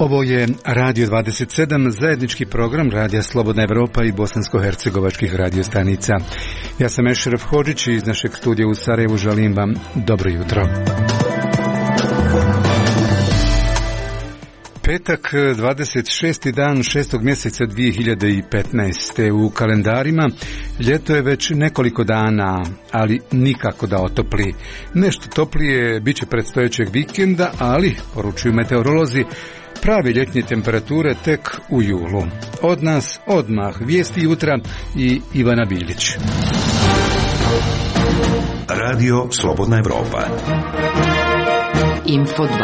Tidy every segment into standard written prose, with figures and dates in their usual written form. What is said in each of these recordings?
Ovo je Radio 27, zajednički program Radija Slobodna Evropa i bosansko-hercegovačkih radiostanica. Ja sam Ešref Hodžić i iz našeg studija u Sarajevu želim vam dobro jutro. Petak, 26. dan 6. mjeseca 2015. U kalendarima ljeto je već nekoliko dana, ali nikako da otopli. Nešto toplije bit će predstojećeg vikenda, ali, poručuju meteorolozi, prave ljetnje temperature tek u julu. Od nas odmah vijesti jutra i Ivana Bilić. Radio Slobodna Evropa. Info 27.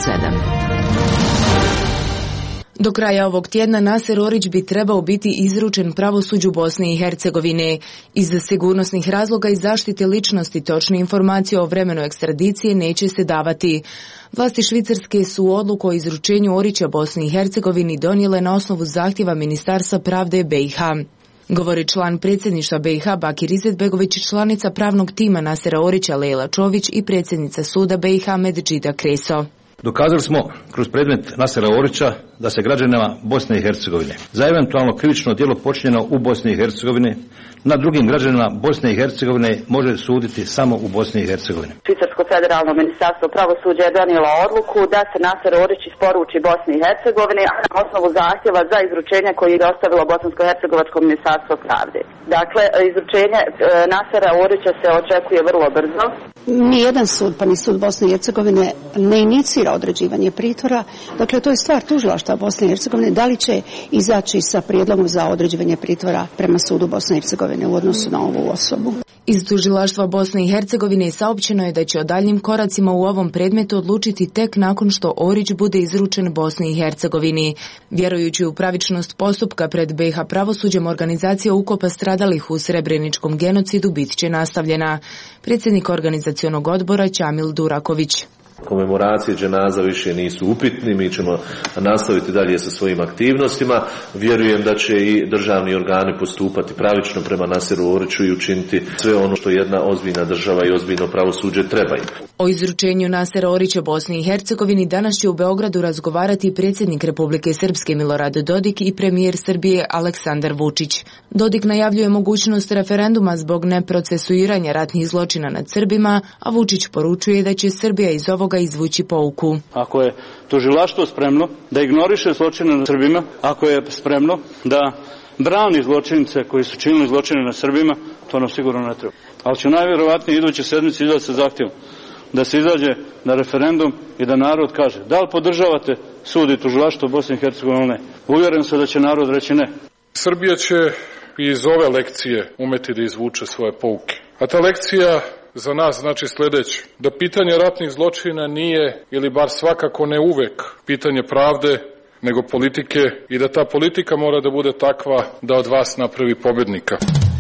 Do kraja ovog tjedna Naser Orić bi trebao biti izručen pravosuđu Bosne i Hercegovine. Iz sigurnosnih razloga i zaštite ličnosti točne informacije o vremenu ekstradicije neće se davati. Vlasti Švicarske su odluku o izručenju Orića Bosni i Hercegovini donijele na osnovu zahtjeva Ministarstva pravde BiH. Govori član predsjedništva BiH Bakir Izetbegović, članica pravnog tima Nasera Orića Lejla Čović i predsjednica suda BiH Medžida Kreso. Dokazali smo kroz predmet Nasera Orića da se građanima Bosne i Hercegovine za eventualno krivično djelo počinjeno u Bosni i Hercegovini nad drugim građanima Bosne i Hercegovine može suditi samo u Bosni i Hercegovini. Švicarsko federalno ministarstvo pravosuđa je donijelo odluku da se Naser Orić isporuči Bosni i Hercegovini na osnovu zahtjeva za izručenje koji je dostavilo Bosansko-hercegovačko ministarstvo pravde. Dakle, izručenje Nasera Orića se očekuje vrlo brzo. Nijedan sud, pa ni sud Bosne i Hercegovine ne inicira određivanje pritvora. Dakle, to je stvar tužilaštva Bosne i Hercegovine. Da li će izaći sa prijedlogom za određivanje pritvora prema sudu Bosne i Hercegovine u odnosu na ovu osobu? Iz tužilaštva Bosne i Hercegovine saopćeno je da će o daljnjim koracima u ovom predmetu odlučiti tek nakon što Orić bude izručen Bosni i Hercegovini. Vjerujući u pravičnost postupka pred BiH pravosuđem, organizacija ukopa stradalih u Srebreničkom genocidu bit će nastavljena. Predsjednik organizacionog odbora Čamil Duraković. Komemoracije dženaza više nisu upitni, mi ćemo nastaviti dalje sa svojim aktivnostima. Vjerujem da će i državni organi postupati pravično prema Naseru Oriću i učiniti sve ono što jedna ozbiljna država i ozbiljno pravosuđe trebaju. O izručenju Nasera Orića Bosni i Hercegovini danas će u Beogradu razgovarati predsjednik Republike Srpske Milorad Dodik i premijer Srbije Aleksandar Vučić. Dodik najavljuje mogućnost referenduma zbog neprocesuiranja ratnih zločina nad Srbima, a Vučić poručuje da će Srbija iz ovoga izvući pouku. Ako je tužilaštvo spremno da ignoriše zločine nad Srbima, ako je spremno da brani zločince koji su činili zločine nad Srbima, to nam sigurno ne treba. Ali će najvjerovatnije iduće sedmice izaći sa zahtjevom da se izađe na referendum i da narod kaže da li podržavate sud i tužilaštvo Bosne i Hercegovine. Ne. Uvjeren sam da će narod reći ne. Srbija će iz ove lekcije umeti da izvuče svoje pouke. A ta lekcija za nas znači sljedeće, da pitanje ratnih zločina nije, ili bar svakako ne uvek, pitanje pravde, nego politike i da ta politika mora da bude takva da od vas napravi pobjednika.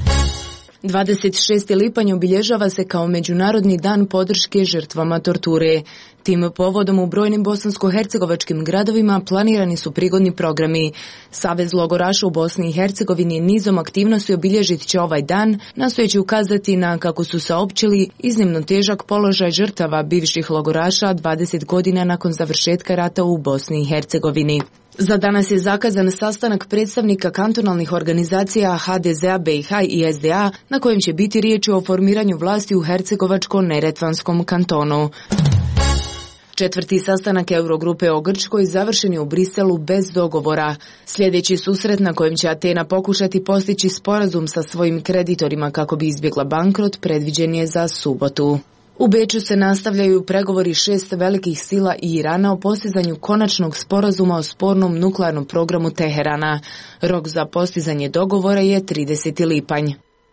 26. lipanj obilježava se kao Međunarodni dan podrške žrtvama torture. Tim povodom u brojnim bosansko-hercegovačkim gradovima planirani su prigodni programi. Savez logoraša u Bosni i Hercegovini nizom aktivnosti obilježit će ovaj dan, nastojeći ukazati na, kako su saopćili, iznimno težak položaj žrtava bivših logoraša 20 godina nakon završetka rata u Bosni i Hercegovini. Za danas je zakazan sastanak predstavnika kantonalnih organizacija HDZ-a, BiH i SDA, na kojem će biti riječ o formiranju vlasti u Hercegovačko-Neretvanskom kantonu. Četvrti sastanak Eurogrupe o Grčkoj završen je u Briselu bez dogovora. Sljedeći susret na kojem će Atena pokušati postići sporazum sa svojim kreditorima kako bi izbjegla bankrot predviđen je za subotu. U Beču se nastavljaju pregovori 6 velikih sila i Irana o postizanju konačnog sporazuma o spornom nuklearnom programu Teherana. Rok za postizanje dogovora je 30. lipanj.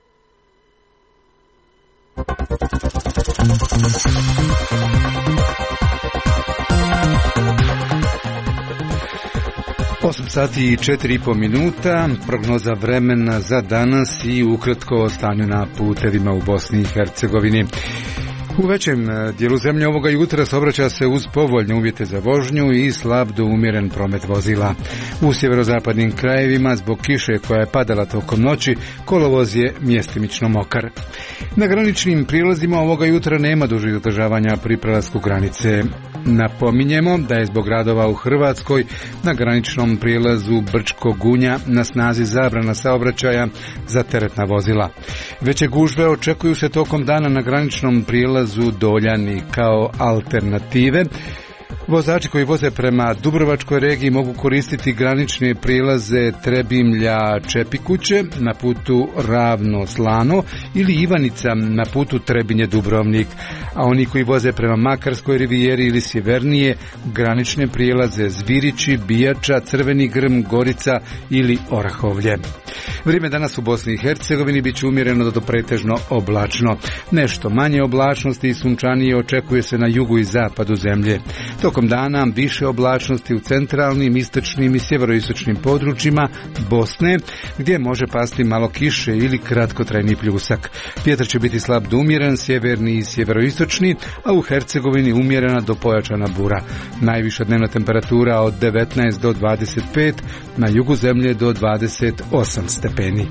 Osam sati i 4,5 minuta, prognoza vremena za danas i ukratko o stanju na putevima u Bosni i Hercegovini. U većem dijelu zemlje ovoga jutra saobraća se uz povoljne uvjete za vožnju i slab do umjeren promet vozila. U sjeverozapadnim krajevima zbog kiše koja je padala tokom noći, kolovoz je mjestimično mokar. Na graničnim prijelazima ovoga jutra nema dužih zadržavanja pri prelasku granice. Napominjemo da je zbog radova u Hrvatskoj na graničnom prijelazu Brčko-Gunja na snazi zabrana saobraćaja za teretna vozila. Veće gužve očekuju se tokom dana na graničnom prijelazu Doljani kao alternative. Vozači koji voze prema Dubrovačkoj regiji mogu koristiti granične prijelaze Trebimlja-Čepikuće na putu Ravno-Slano ili Ivanica na putu Trebinje-Dubrovnik, a oni koji voze prema Makarskoj rivijeri ili sjevernije granične prijelaze Zvirići, Bijača, Crveni Grm, Gorica ili Orahovlje. Vrijeme danas u Bosni i Hercegovini bit će umjereno do pretežno oblačno. Nešto manje oblačnosti i sunčanije očekuje se na jugu i zapadu zemlje. Tokom dana više oblačnosti u centralnim, istočnim i sjeveroistočnim područjima Bosne, gdje može pasti malo kiše ili kratkotrajni pljusak. Vjetar će biti slab do umjeren, sjeverni i sjeveroistočni, a u Hercegovini umjerena do pojačana bura. Najviša dnevna temperatura od 19 do 25, na jugu zemlje do 28 stepeni.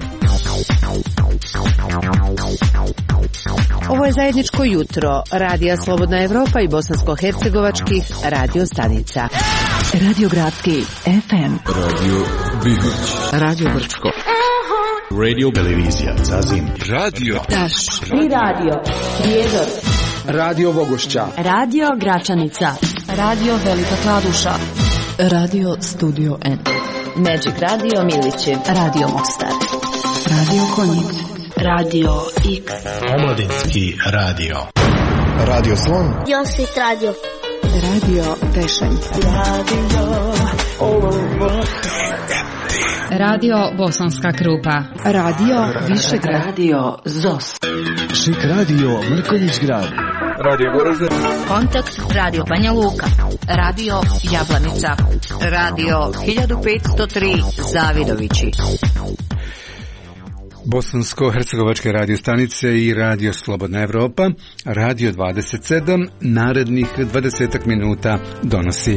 Ovo je zajedničko jutro Radija Slobodna Evropa i bosansko-hercegovačkih radio stanica. Radio Gradski FM, Radio Bihoć, Radio Brčko, Radio Televizija Zazim, Radio Taš, Tri Radio Prijedor, Radio Vogošća, Radio Gračanica, Radio Velika Kladuša, Radio Studio N, Magic Radio Milići, Radio Mostar, Radio Konjic, Radio X, Omladinski radio, Radio Slon, Josit Radio, Radio Pešen, Radio Bosanska Krupa, Radio Višegrad, Radio ZOS, Šik Radio Mrkonjić Grad, Radio Goražde, Kontakt Radio Banja Luka, Radio Jablanica, Radio 1503 Zavidovići, Bosansko-hercegovačke radio stanice i Radio Slobodna Evropa, Radio 27, narednih 20 minuta donosi.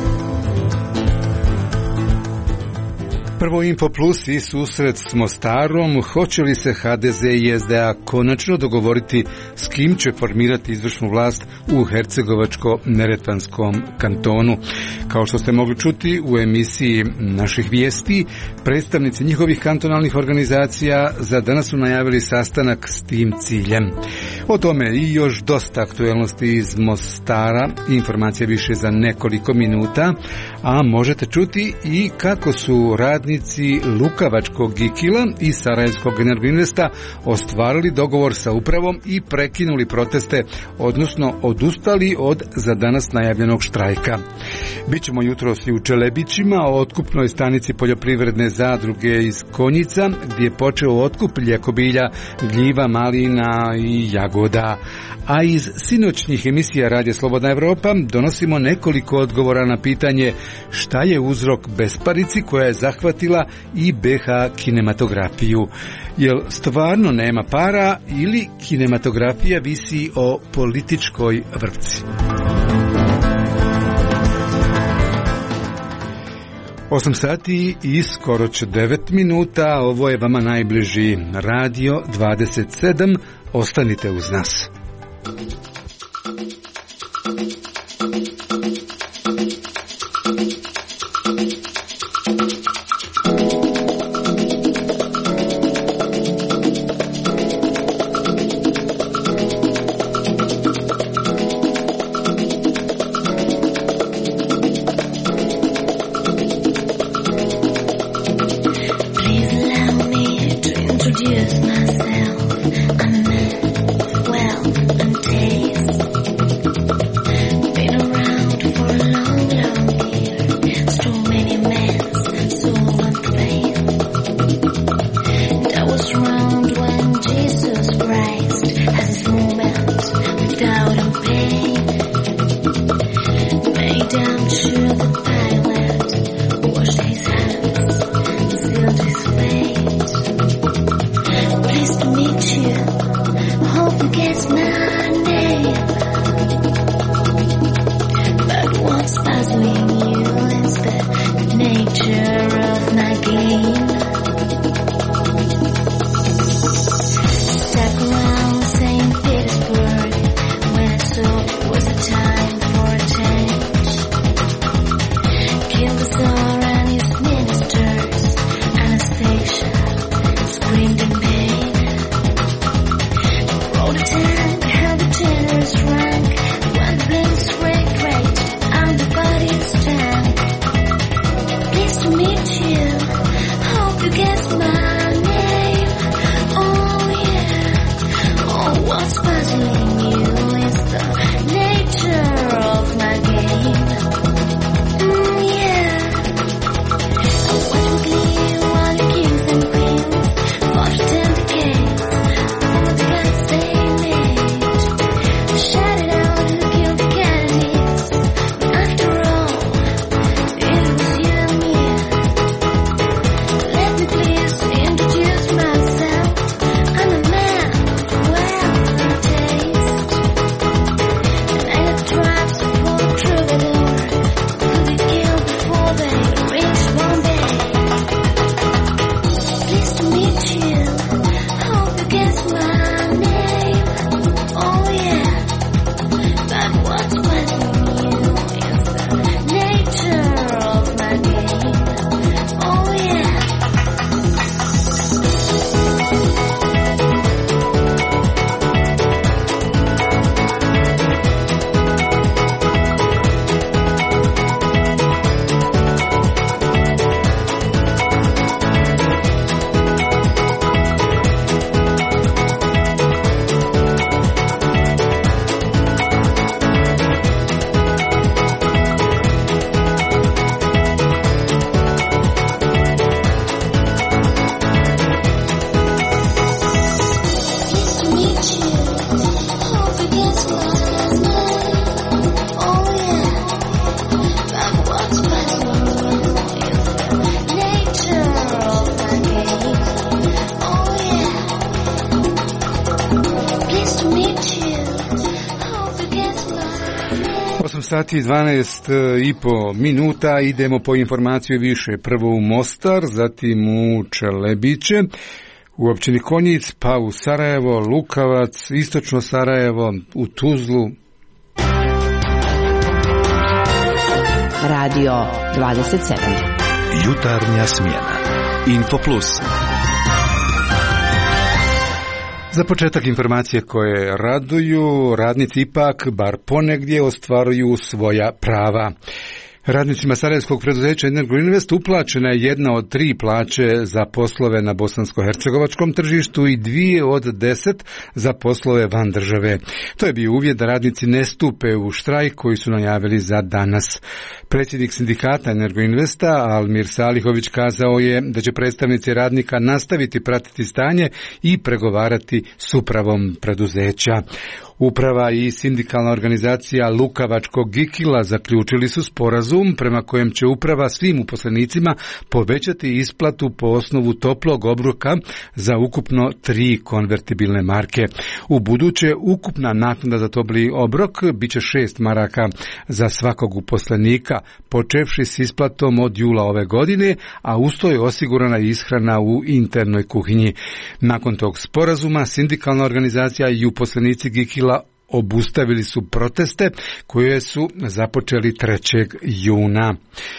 Prvo Info Plus i susret s Mostarom. Hoće li se HDZ i SDA konačno dogovoriti s kim će formirati izvršnu vlast u Hercegovačko-neretvanskom kantonu? Kao što ste mogli čuti u emisiji naših vijesti, predstavnici njihovih kantonalnih organizacija za danas su najavili sastanak s tim ciljem. O tome i još dosta aktuelnosti iz Mostara, informacije više za nekoliko minuta, a možete čuti i kako su radnici Lukavačkog Gikila i Sarajevskog Energoinvesta ostvarili dogovor sa upravom i prekinuli proteste, odnosno odustali od za danas najavljenog štrajka. Bićemo jutros i u Čelebićima, o otkupnoj stanici poljoprivredne zadruge iz Konjica, gdje je počeo otkup ljekobilja, gljiva, malina i jagoda. A iz sinoćnjih emisija Radija Slobodna Evropa donosimo nekoliko odgovora na pitanje šta je uzrok besparici koja je zahvatila i BH kinematografiju. Jel stvarno nema para ili kinematografija visi o političkoj vrpci? 8 sati i skoro 9 minuta, ovo je vama najbliži Radio 27, ostanite uz nas. introduce myself. I'm well and taste. sati i 12,5 idemo po informaciju više. Prvo u Mostar, zatim u Čelebiće, u općini Konjic, pa u Sarajevo, Lukavac, istočno Sarajevo, u Tuzlu. Radio 27. Jutarnja smjena. Infoplus. Za početak informacije koje raduju, radnici ipak bar ponegdje ostvaruju svoja prava. Radnicima sarajevskog preduzeća Energoinvest uplaćena je 1 od 3 plaće za poslove na bosansko-hercegovačkom tržištu i 2 od 10 za poslove van države. To je bio uvjet da radnici ne stupe u štrajk koji su najavili za danas. Predsjednik sindikata Energoinvesta Almir Salihović kazao je da će predstavnici radnika nastaviti pratiti stanje i pregovarati s upravom preduzeća. Uprava i sindikalna organizacija Lukavačkog Gikila zaključili su sporazum prema kojem će uprava svim uposlenicima povećati isplatu po osnovu toplog obroka za ukupno 3 konvertibilne marke. U buduće ukupna naknada za topli obrok bit će 6 maraka za svakog uposlenika, počevši s isplatom od jula ove godine, a uz to je osigurana ishrana u internoj kuhinji. Nakon tog sporazuma sindikalna organizacija i uposlenici Gikila obustavili su proteste koje su započeli 3. juna.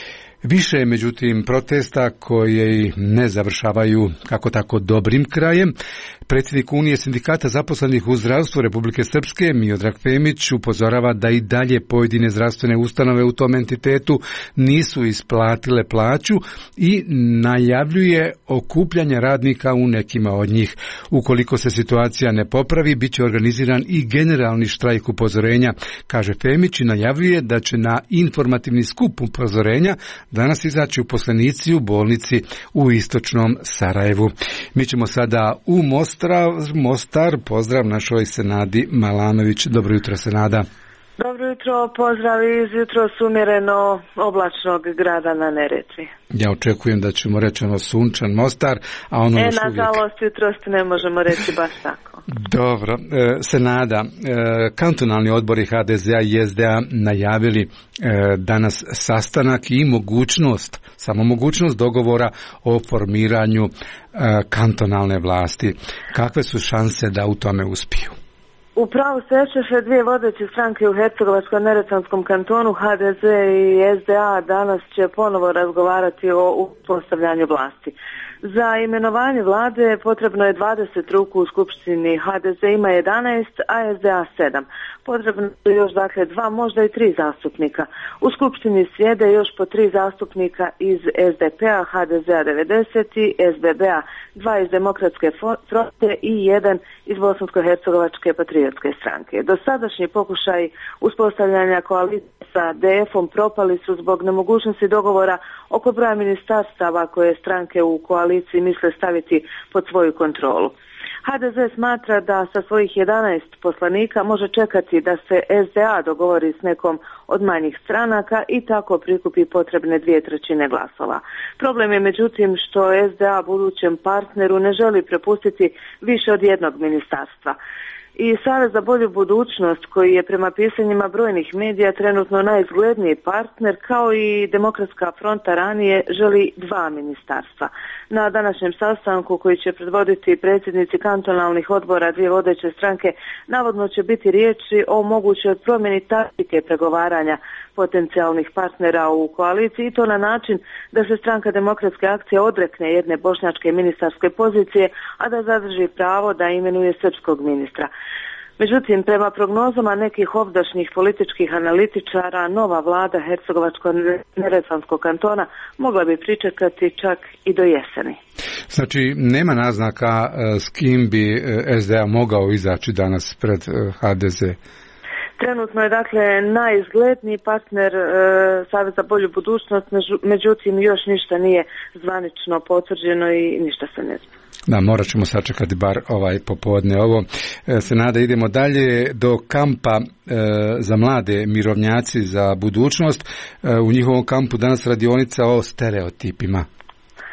Više je međutim protesta koje ne završavaju kako tako dobrim krajem. Predsjednik Unije sindikata zaposlenih u zdravstvu Republike Srpske Miodrag Femić upozorava da i dalje pojedine zdravstvene ustanove u tom entitetu nisu isplatile plaću i najavljuje okupljanje radnika u nekima od njih. Ukoliko se situacija ne popravi, bit će organiziran i generalni štrajk upozorenja, kaže Femić, i najavljuje da će na informativni skup upozorenja danas izaći uposlenici u bolnici u istočnom Sarajevu. Mi ćemo sada u Mostar, pozdrav našoj Senadi Malanović. Dobro jutro, Senada. Dobro jutro, pozdrav iz jutro umjereno oblačnog grada na Neretvi. Ja očekujem da ćemo reći sunčan Mostar, a ono još uvijek... nažalost, jutros ne možemo reći baš tako. Dobro, Senada, kantonalni odbori HDZ-a i SDA najavili danas sastanak i samo mogućnost dogovora o formiranju kantonalne vlasti. Kakve su šanse da u tome uspiju? U pravu se dvije vodeće stranke u Hercegovačko-neretvanskom kantonu, HDZ i SDA, danas će ponovo razgovarati o uspostavljanju vlasti. Za imenovanje vlade potrebno je 20 ruku u skupštini, HDZ ima 11, a SDA 7. Potrebno je još 2, možda i 3 zastupnika. U skupštini sjede još po 3 zastupnika iz SDP-a, HDZ-a 90 i SBB-a, 2 iz Demokratske fronte i 1 iz Bosansko-hercegovačke patriotske stranke. Dosadašnji pokušaj uspostavljanja koalicije sa DF-om propali su zbog nemogućnosti dogovora oko broja ministarstava koje stranke u koaliciji misle staviti pod svoju kontrolu. HDZ smatra da sa svojih 11 poslanika može čekati da se SDA dogovori s nekom od manjih stranaka i tako prikupi potrebne 2/3 glasova. Problem je međutim što SDA budućem partneru ne želi prepustiti više od jednog ministarstva. I Savez za bolju budućnost, koji je prema pisanjima brojnih medija trenutno najizgledniji partner, kao i Demokratska fronta ranije, želi 2 ministarstva. Na današnjem sastanku koji će predvoditi predsjednici kantonalnih odbora dvije vodeće stranke, navodno će biti riječi o mogućoj promjeni taktike pregovaranja potencijalnih partnera u koaliciji, i to na način da se stranka Demokratske akcije odrekne jedne bošnjačke ministarske pozicije, a da zadrži pravo da imenuje srpskog ministra. Međutim, prema prognozama nekih ovdašnjih političkih analitičara, nova vlada Hercegovačko-neretvanskog kantona mogla bi pričekati čak i do jeseni. Znači, nema naznaka s kim bi SDA mogao izaći danas pred HDZ? Trenutno je dakle najizgledniji partner Savez za bolju budućnost, međutim još ništa nije zvanično potvrđeno i ništa se ne zna. Da, morat ćemo sačekati bar popodne ovo. Senada, idemo dalje do kampa za mlade mirovnjaci za budućnost. U njihovom kampu danas radionica o stereotipima.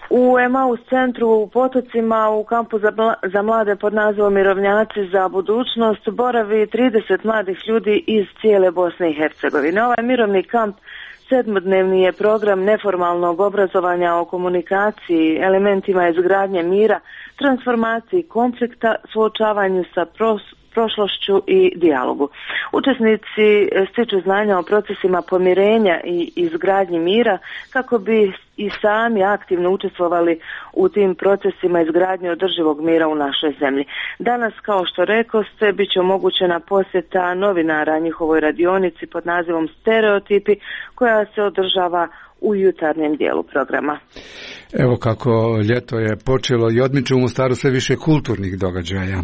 U Emaus centru u Potocima u kampu za mlade pod nazivom Mirovnjaci za budućnost boravi 30 mladih ljudi iz cijele Bosne i Hercegovine. Ovaj mirovni kamp sedmodnevni je program neformalnog obrazovanja o komunikaciji, elementima izgradnje mira, transformaciji konflikta, suočavanju sa prošlošću i dijalogu. Učesnici stiču znanja o procesima pomirenja i izgradnji mira kako bi i sami aktivno učestvovali u tim procesima izgradnje održivog mira u našoj zemlji. Danas, kao što rekoste, bit će omogućena posjeta novinara njihovoj radionici pod nazivom Stereotipi, koja se održava u jutarnjem dijelu programa. Evo kako ljeto je počelo i odmiče u Mostaru sve više kulturnih događaja.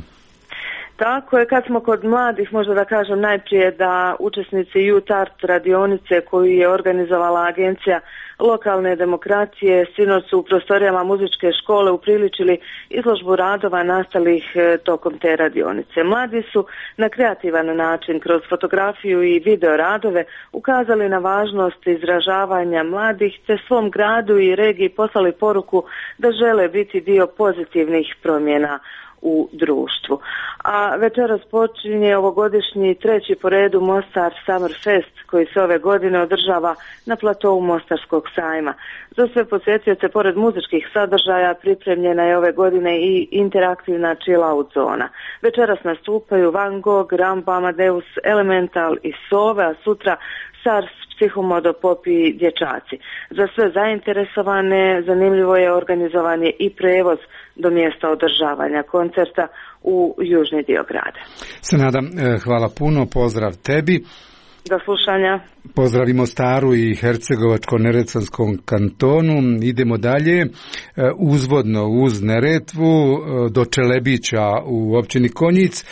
Tako je, kad smo kod mladih, možda da kažem najprije da učesnici Youth Art radionice koju je organizovala Agencija lokalne demokracije sinoć su u prostorijama muzičke škole upriličili izložbu radova nastalih tokom te radionice. Mladi su na kreativan način kroz fotografiju i video radove ukazali na važnost izražavanja mladih te svom gradu i regiji poslali poruku da žele biti dio pozitivnih promjena u društvu. A večeras počinje ovogodišnji treći po redu Mostar Summer Fest koji se ove godine održava na platovu Mostarskog sajma. Za sve posjetioce pored muzičkih sadržaja pripremljena je ove godine i interaktivna chill out zona. Večeras nastupaju Van Gogh, Rambo, Amadeus, Elemental i Sove, a sutra Sars, Psihomodo, Pop i dječaci. Za sve zainteresovane zanimljivo je organizovan je i prevoz do mjesta održavanja koncerta u južni dio grada. Senada, hvala puno, pozdrav tebi. Do slušanja. Pozdravimo Staru i Hercegovačko-neretvanskom kantonu. Idemo dalje uzvodno uz Neretvu do Čelebića u općini Konjic,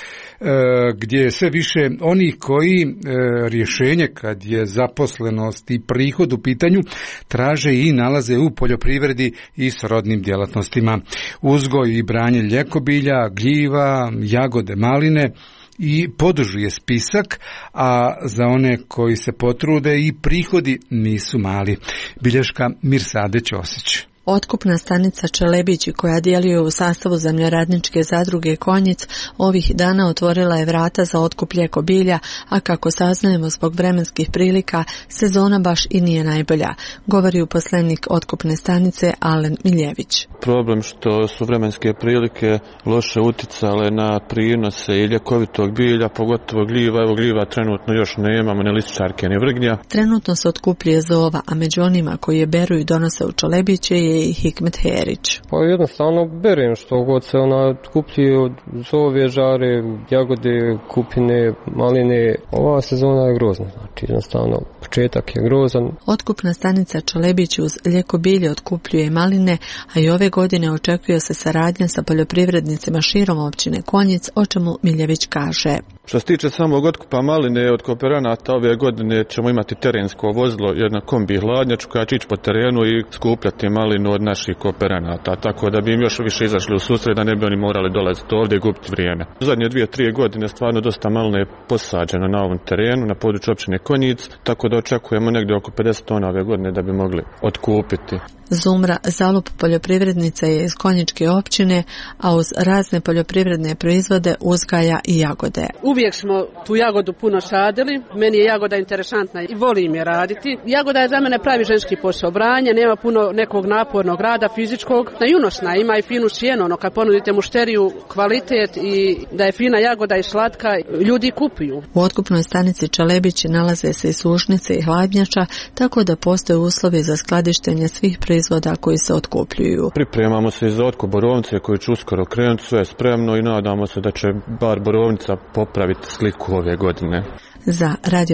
gdje je sve više onih koji rješenje kad je zaposlenost i prihod u pitanju traže i nalaze u poljoprivredi i srodnim djelatnostima. Uzgoj i branje ljekobilja, gljiva, jagode, maline i podužuje spisak, a za one koji se potrude i prihodi nisu mali. Bilješka Mirsade Ćosić. Otkupna stanica Čelebići, koja djeluje u sastavu zemljoradničke zadruge Konjic, ovih dana otvorila je vrata za otkup ljekobilja, a kako saznajemo zbog vremenskih prilika, sezona baš i nije najbolja, govori uposlenik otkupne stanice Alen Miljević. Problem što su vremenske prilike loše uticale na prinose i ljekovitog bilja, pogotovo gljiva. Evo gljiva trenutno još nemamo, ni lističarke, ni vrgnja. Trenutno se otkupljuje zova, a među onima koji je beru i donose u Čelebiće je i Hikmet Herić. Pa jednostavno berem što god se otkupljuje od zove, žare, jagode, kupine, maline. Ova sezona je grozna, znači jednostavno početak je grozan. Otkupna stanica Čelebić uz ljekobilje otkupljuje maline, a i ove godine očekuje se saradnja sa poljoprivrednicima širom općine Konjic, o čemu Miljević kaže. Što se tiče samog otkupa maline od kooperanata, ove godine ćemo imati terensko vozilo, jedna kombi hladnjač koja će ići po terenu i skupljati malinu od naših kooperanata, tako da bi im još više izašli u susret, da ne bi oni morali dolaziti ovdje i gubiti vrijeme. U zadnje 2-3 godine stvarno dosta maline je posađeno na ovom terenu, na području općine Konjic, tako da očekujemo negdje oko 50 tona ove godine da bi mogli otkupiti. Zumra Zalup poljoprivrednica je iz Konjičke općine, a uz razne poljoprivredne proizvode uzgaja i jagode. Uvijek smo tu jagodu puno sadili, meni je jagoda interesantna i volim je raditi. Jagoda je za mene pravi ženski posao, branje, nema puno nekog napornog rada fizičkog. Unosna, ima i finu sjenu, ono kad ponudite mušteriju kvalitet i da je fina jagoda i slatka, ljudi kupuju. U otkupnoj stanici Čelebići nalaze se i sušnice i hladnjača, tako da postoje uslovi za skladištenje svih proizvoda koji se otkupljuju. Pripremamo se i za otkup borovnice koji će uskoro krenuti, sve je spremno i nadamo se da će bar borovnica popraviti sliku ove godine. Za Radio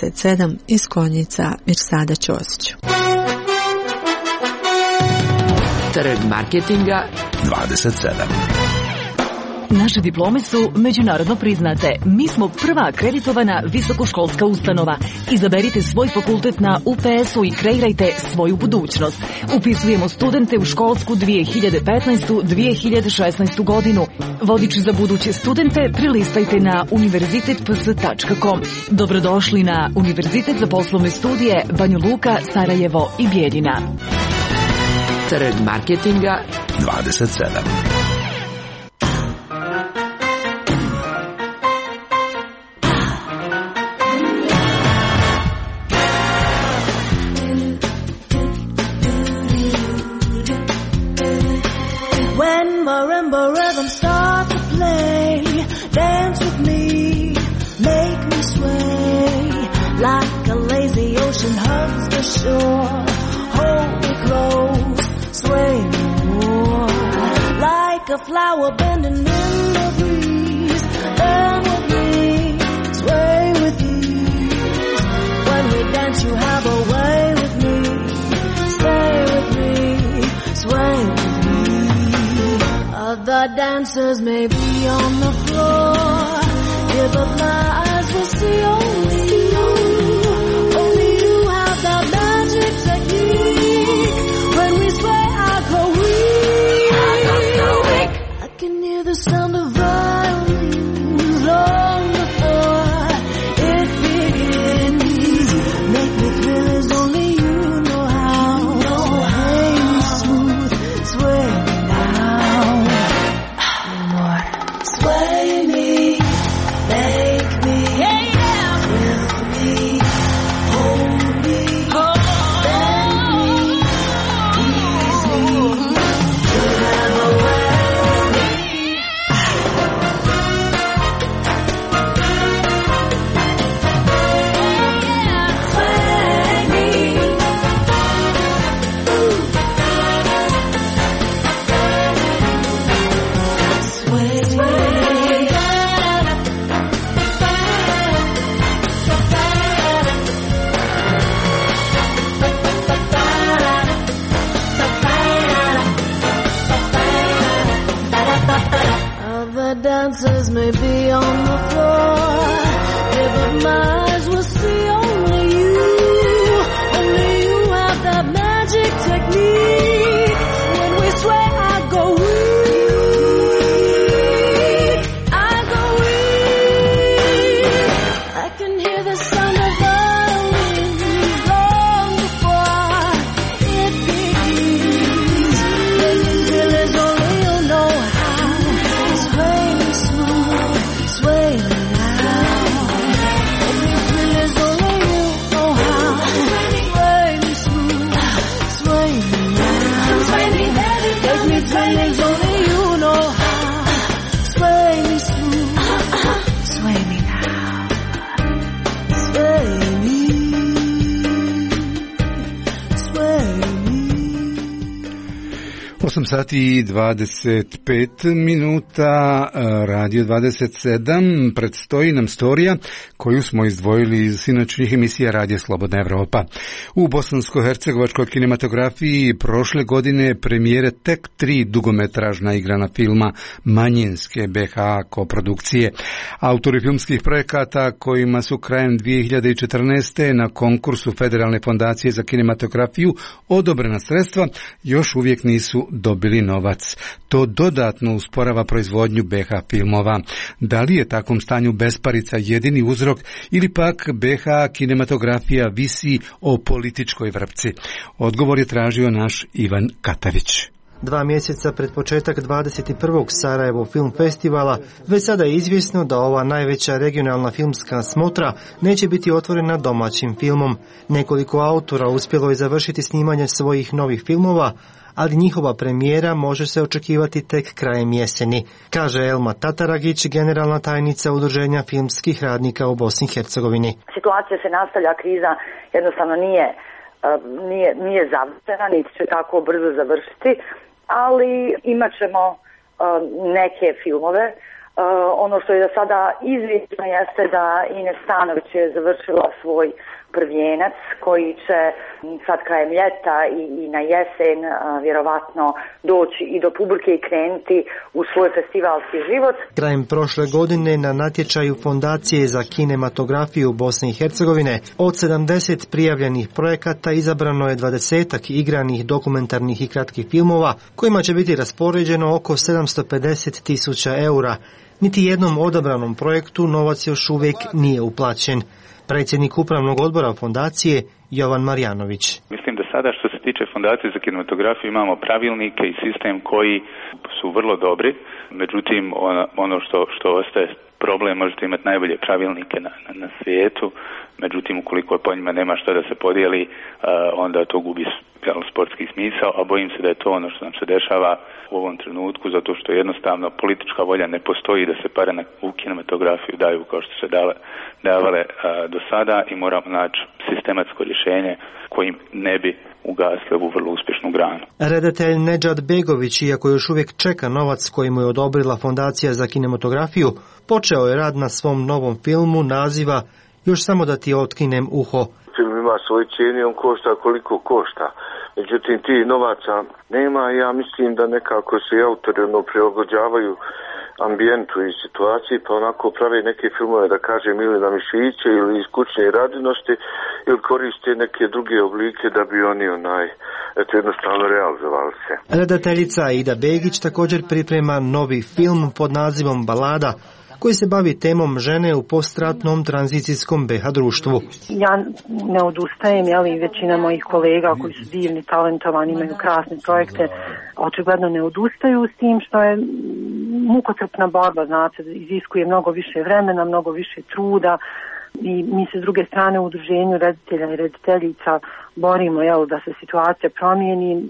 27 iz Konjica, Mirsada Ćosić. Trg marketinga 27. Naše diplome su međunarodno priznate. Mi smo prva akreditovana visokoškolska ustanova. Izaberite svoj fakultet na UPS-u i kreirajte svoju budućnost. Upisujemo studente u školsku 2015-2016 godinu. Vodič za buduće studente prilistajte na univerzitetps.com. Dobrodošli na Univerzitet za poslovne studije Banja Luka, Sarajevo i Bijeljina. Trg marketinga 27. When marimba rhythms start to play, dance with me, make me sway, like a lazy ocean hugs the shore. Hold me close, sway me more, like a flower bending in the breeze. Bend with me, sway with ease. When we dance, you have a way with me. Stay with me, sway with me. Other dancers may be on the floor, here but my eyes will see only you. Only you have that magic technique. When we sway, I go weak. I can hear the sound of violins long before it begins. Make me thrill as only you know how. Sway me smooth, sway me now. Sway me, make me, thrill me, hold me, bend me, ease me. You have a way with me. Sway me. Other dancers may be on the floor, yeah, but my eyes will see only you. Only you have that magic technique. When we sway, I go weak. I go weak. I can hear the sound of violins long before it begins. Making feel as only you know how. Sway me smooth, sway me now. Making feel as only you know how. Sway me smooth, sway me now. Sway me, baby, make me feel as only you know how. Sway me smooth, sway me now. Sway me, sway me. 8 sati i 25 minuta, Radio 27, predstoji nam storija koju smo izdvojili iz sinoćnih emisija Radio Slobodna Evropa. U bosansko-hercegovačkoj kinematografiji prošle godine premijere tek 3 dugometražna igrana filma manjinske BH koprodukcije. Autori filmskih projekata kojima su krajem 2014. na konkursu Federalne fondacije za kinematografiju odobrena sredstva još uvijek nisu dobili novac. To dodatno usporava proizvodnju BH filmova. Da li je takvom stanju besparica jedini uzrok ili pak BH kinematografija visi o političkoj vrpci? Odgovor je tražio naš Ivan Katavić. 2 mjeseca pred početak 21. Sarajevo film festivala, već sada je izvjesno da ova najveća regionalna filmska smotra neće biti otvorena domaćim filmom. Nekoliko autora uspjelo je završiti snimanje svojih novih filmova, ali njihova premijera može se očekivati tek krajem jeseni, kaže Elma Tataragić, generalna tajnica Udruženja filmskih radnika u Bosni i Hercegovini. Situacija se nastavlja, kriza jednostavno nije završena, niti će tako brzo završiti, ali imat ćemo neke filmove. Ono što je do sada izvjesno jeste da Ines Stanović je završila svoj prvijenac koji će sad krajem ljeta i na jesen vjerovatno doći i do publike i krenuti u svoj festivalski život. Krajem prošle godine na natječaju Fondacije za kinematografiju Bosne i Hercegovine od 70 prijavljenih projekata izabrano je 20 igranih dokumentarnih i kratkih filmova kojima će biti raspoređeno oko 750.000 eura. Niti jednom odabranom projektu novac još uvijek nije uplaćen. predsjednik upravnog odbora fondacije Jovan Marjanović. Mislim da sada što se tiče Fondacije za kinematografiju imamo pravilnike i sistem koji su vrlo dobri, međutim ono što ostaje problem, možete imati najbolje pravilnike na svijetu, međutim ukoliko po njima nema što da se podijeli, onda to gubi sportski smisao, a bojim se da je to ono što nam se dešava u ovom trenutku, zato što jednostavno politička volja ne postoji da se pare u kinematografiju daju kao što se davale do sada i moramo naći sistematsko rješenje kojim ne bi ugasli ovu vrlo uspješnu granu. Redatelj Nedžad Begović, iako još uvijek čeka novac koji mu je odobrila Fondacija za kinematografiju, počeo je rad na svom novom filmu naziva Još samo da ti otkinem uho. Film ima svoju cijenu, on košta koliko košta. Međutim, ti novaca nema, ja mislim da nekako se autori prilagođavaju ambijentu i situaciji, pa onako prave neke filmove, da kažem, ili na mišiće, ili iz kućne radinosti, ili koriste neke druge oblike da bi oni jednostavno realizovali se. Redateljica Ida Begić također priprema novi film pod nazivom Balada, koji se bavi temom žene u postratnom tranzicijskom BiH društvu. Ja ne odustajem, većina mojih kolega koji su divni, talentovani, imaju krasne projekte, očigledno ne odustaju s tim što je mukotrpna borba, znate, iziskuje mnogo više vremena, mnogo više truda i mi se s druge strane u udruženju reditelja i rediteljica borimo da se situacija promijeni.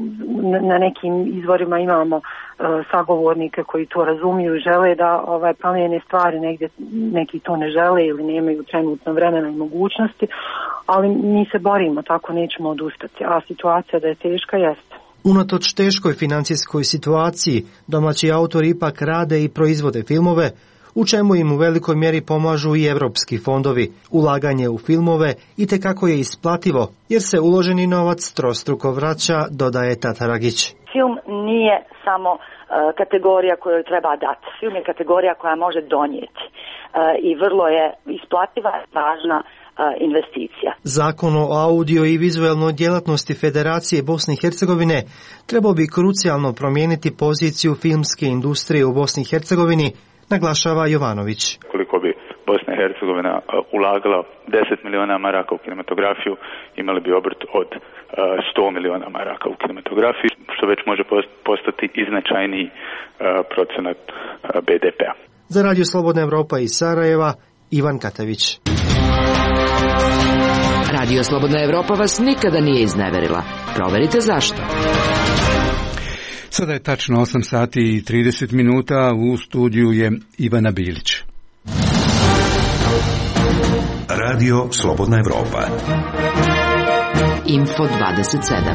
Na nekim izvorima imamo sagovornike koji to razumiju i žele da promijene stvari, negdje neki to ne žele ili nemaju trenutno vremena i mogućnosti, ali mi se borimo, tako nećemo odustati, a situacija da je teška jeste. Unatoč teškoj financijskoj situaciji, domaći autori ipak rade i proizvode filmove, u čemu im u velikoj mjeri pomažu i evropski fondovi. Ulaganje u filmove itekako je isplativo, jer se uloženi novac trostruko vraća, dodaje Tataragić. Film nije samo kategorija koju treba dati. Film je kategorija koja može donijeti i vrlo je isplativa i važna investicija. Zakon o audio i vizualnoj djelatnosti Federacije Bosne i Hercegovine trebao bi krucijalno promijeniti poziciju filmske industrije u Bosni i Hercegovini, naglašava Jovanović. Koliko bi Bosna i Hercegovina ulagala 10 miliona maraka u kinematografiju, imali bi obrt od 100 miliona maraka u kinematografiji, što već može postati i značajniji procenat BDP-a. Za Radio Slobodna Evropa iz Sarajeva, Ivan Katavić. Radio Slobodna Evropa vas nikada nije izneverila. Proverite zašto. Sada je tačno 8 sati i 30 minuta, u studiju je Ivana Bilić. Radio Slobodna Evropa. Info 27.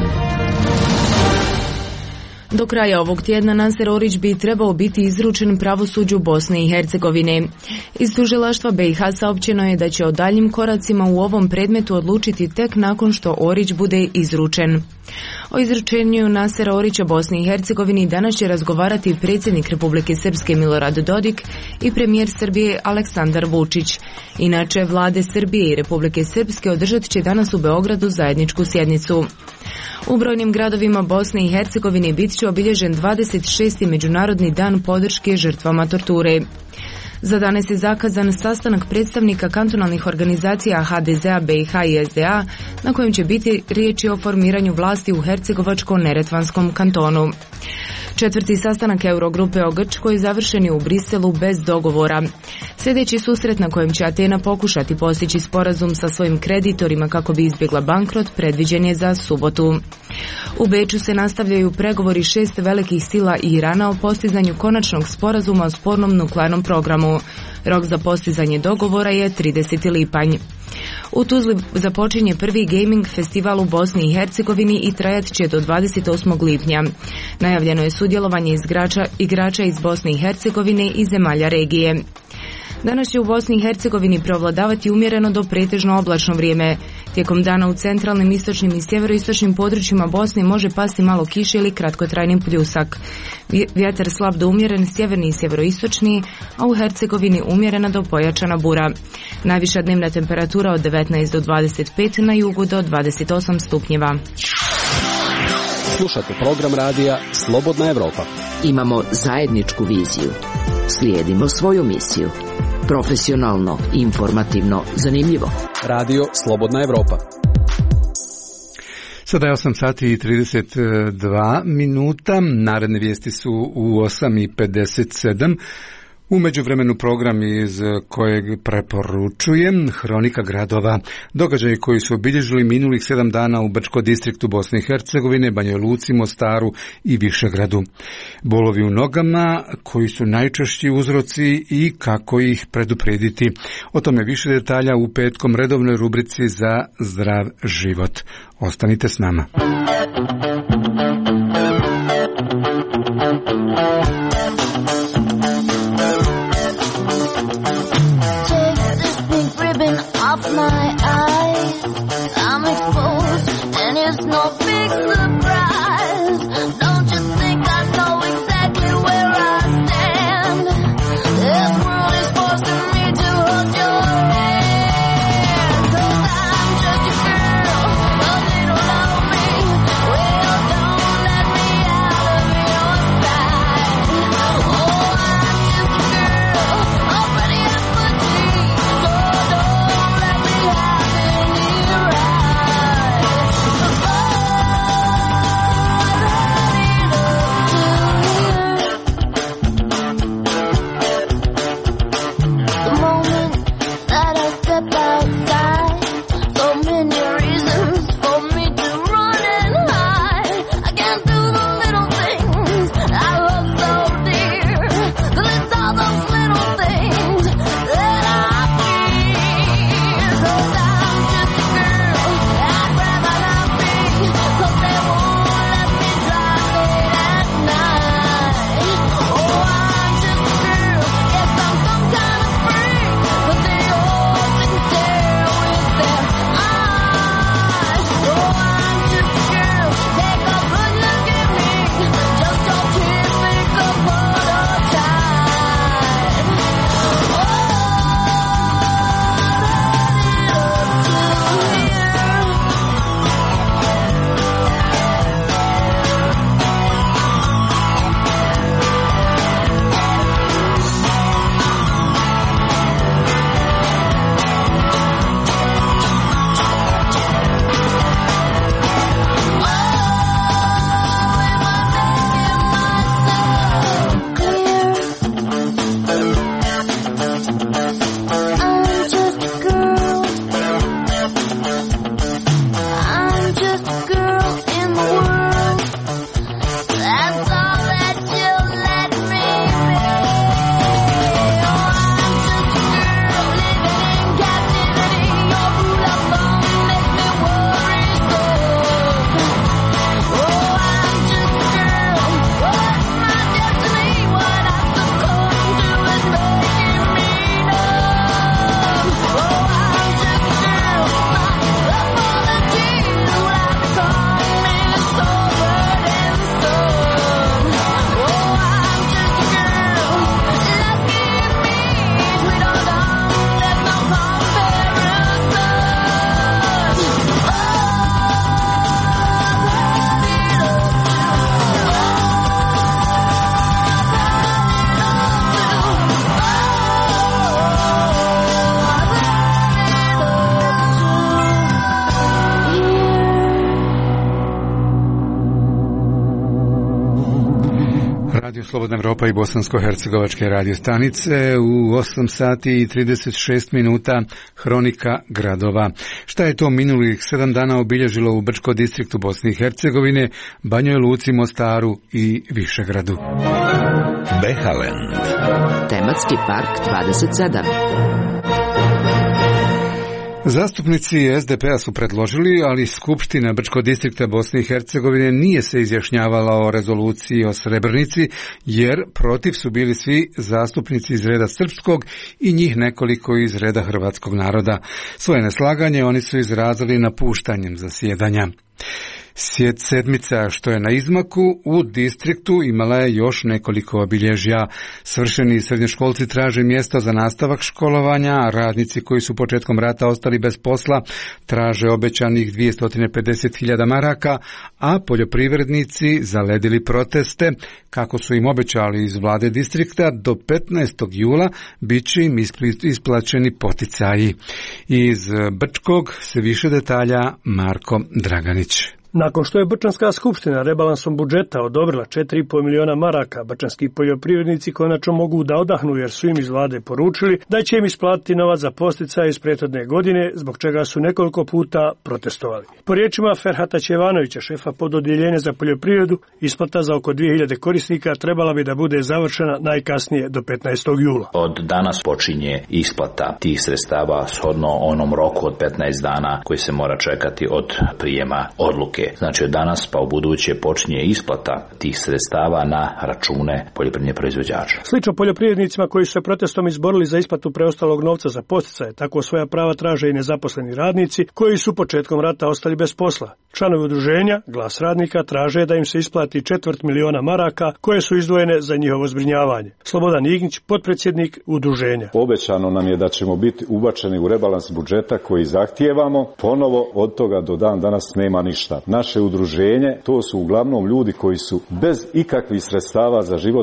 Do kraja ovog tjedna Naser Orić bi trebao biti izručen pravosuđu Bosne i Hercegovine. Iz tužilaštva BiH saopćeno je da će o daljnjim koracima u ovom predmetu odlučiti tek nakon što Orić bude izručen. O izručenju Nasera Orića Bosni i Hercegovini danas će razgovarati predsjednik Republike Srpske Milorad Dodik i premijer Srbije Aleksandar Vučić. Inače, vlade Srbije i Republike Srpske održat će danas u Beogradu zajedničku sjednicu. U brojnim gradovima Bosne i Hercegovine bit će obilježen 26. Međunarodni dan podrške žrtvama torture. Za danas je zakazan sastanak predstavnika kantonalnih organizacija HDZ-a, BiH i SDA, na kojem će biti riječi o formiranju vlasti u Hercegovačko-Neretvanskom kantonu. Četvrti sastanak Eurogrupe o Grčkoj završen je u Briselu bez dogovora. Sljedeći susret na kojem će Atena pokušati postići sporazum sa svojim kreditorima kako bi izbjegla bankrot predviđen je za subotu. U Beču se nastavljaju pregovori 6 velikih sila i Irana o postizanju konačnog sporazuma o spornom nuklearnom programu. Rok za postizanje dogovora je 30. lipanj. U Tuzli započinje prvi gaming festival u Bosni i Hercegovini i trajat će do 28. lipnja. Najavljeno je sudjelovanje igrača iz Bosne i Hercegovine i zemalja regije. Danas će u Bosni i Hercegovini prevladavati umjereno do pretežno oblačno vrijeme. Tijekom dana u centralnim, istočnim i sjeveroistočnim područjima Bosne može pasti malo kiše ili kratkotrajni pljusak. Vjetar slab do umjeren, sjeverni i sjeveroistočni, a u Hercegovini umjerena do pojačana bura. Najviša dnevna temperatura od 19 do 25, na jugu do 28 stupnjeva. Slušate program radija Slobodna Evropa. Imamo zajedničku viziju. Slijedimo svoju misiju. Profesionalno, informativno, zanimljivo. Radio Slobodna Evropa. Sada je 8 sati i 32 minuta. Naredne vijesti su u 8:57. U međuvremenu program iz kojeg preporučujem, Hronika gradova. Događaji koji su obilježili minulih 7 dana u Brčko distriktu Bosne i Hercegovine, Banjoj Luci, Mostaru i Višegradu. Bolovi u nogama, koji su najčešći uzroci i kako ih preduprediti. O tome više detalja u petkom redovnoj rubrici za zdrav život. Ostanite s nama. Off my eyes, I'm exposed, and it's no big surprise. Don't you think I know exactly where I stand? This world is forcing me to hold your hand. 'Cause I'm just a girl, a little lonely. Well, don't let me out of your sight. Oh, I'm just a girl, already at fatigue. So don't let me have any rights. The moment that I step outside, so many reasons for me to run and hide. I can't do the little things I love so dear, 'cause it's all those little things that I fear. 'Cause I'm just a girl, I'd rather not be, 'cause they won't let me drive late at night. Oh, I'm just a girl, yes, I'm some kind of freak, but they all sit and stare with their eyes. Oh, I'm just a girl, take a good look at me, just your typical prototype. I'm just a girl in the world. That's all that you'll let me be. Oh, I'm just a girl living in captivity. Your rule of law makes me worry so. Oh, I'm just a girl. What's my destiny? What I succumb to is making me numb. Oh, I'm just a girl. My apologies would have become me so burdensome. Oh, I'm just a girl. Lucky me, sweet old darling, there's no comparison. Radio Slobodna Evropa i bosansko-hercegovačke radio stanice u 8 sati i 36 minuta Hronika gradova. Šta je to minulih 7 dana obilježilo u Brčko distriktu Bosne i Hercegovine, Banjoj Luci, Mostaru i Višegradu? Behaland. Tematski park 27. Zastupnici SDP-a su predložili, ali Skupština Brčko distrikta Bosne i Hercegovine nije se izjašnjavala o rezoluciji o Srebrenici, jer protiv su bili svi zastupnici iz reda srpskog i njih nekoliko iz reda hrvatskog naroda. Svoje neslaganje oni su izrazili napuštanjem zasjedanja. Sedmica što je na izmaku u distriktu imala je još nekoliko obilježja. Svršeni srednjoškolci traže mjesto za nastavak školovanja, a radnici koji su početkom rata ostali bez posla traže obećanih 250.000 maraka, a poljoprivrednici zaledili proteste. Kako su im obećali iz vlade distrikta, do 15. jula bit će im isplaćeni poticaji. Iz Brčkog se više detalja Marko Draganić. Nakon što je Brčanska skupština rebalansom budžeta odobrila 4,5 miliona maraka, brčanski poljoprivrednici konačno mogu da odahnu jer su im iz vlade poručili da će im isplatiti novac za podsticaje iz prethodne godine, zbog čega su nekoliko puta protestovali. Po riječima Ferhata Ćevanovića, šefa pododjeljenja za poljoprivredu, isplata za oko 2000 korisnika trebala bi da bude završena najkasnije do 15. jula. Od danas počinje isplata tih sredstava shodno onom roku od 15 dana koji se mora čekati od prijema odluke. Znači od danas pa u buduće počinje isplata tih sredstava na račune poljoprivrednih proizvođača. Slično poljoprivrednicima koji su se protestom izborili za isplatu preostalog novca za podsticaje, tako svoja prava traže i nezaposleni radnici koji su početkom rata ostali bez posla. Članovi udruženja Glas radnika traže da im se isplati 250.000 maraka koje su izdvojene za njihovo zbrinjavanje. Slobodan Ignić, potpredsjednik udruženja. Obećano nam je da ćemo biti ubačeni u rebalans budžeta koji zahtijevamo. Ponovo od toga do dan danas nema ništa. Naše udruženje, to su uglavnom ljudi koji su bez ikakvih sredstava za život.